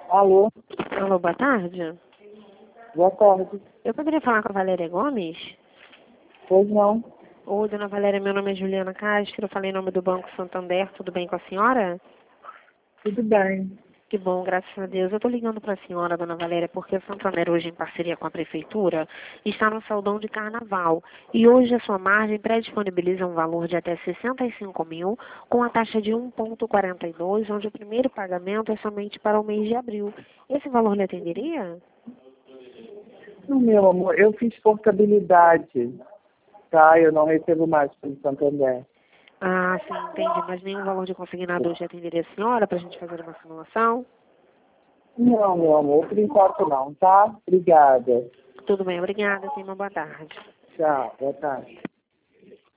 Alô, Alô, boa tarde. boa tarde. Eu poderia falar com a Valéria Gomes? Pois não, Oi, dona Valéria, meu nome é Juliana Castro, eu falei em nome do Banco Santander, tudo bem com a senhora? tudo bem. Que bom, graças a Deus. Eu estou ligando para a senhora, dona Valéria, porque o Santander hoje, em parceria com a Prefeitura, está no saldão de carnaval. E hoje a sua margem pré-disponibiliza um valor de até 65 mil, com a taxa de 1,42, onde o primeiro pagamento é somente para o mês de abril. Esse valor lhe atenderia? Não, meu amor, eu fiz portabilidade, tá? Eu não recebo mais pelo Santander. Ah, sim, entendi. Mas nenhum valor de consignado hoje atenderia a senhora para a gente fazer uma simulação? Não, meu amor, por enquanto não, tá? Obrigada. Tudo bem, obrigada. Tenha uma boa tarde. Tchau, boa tarde.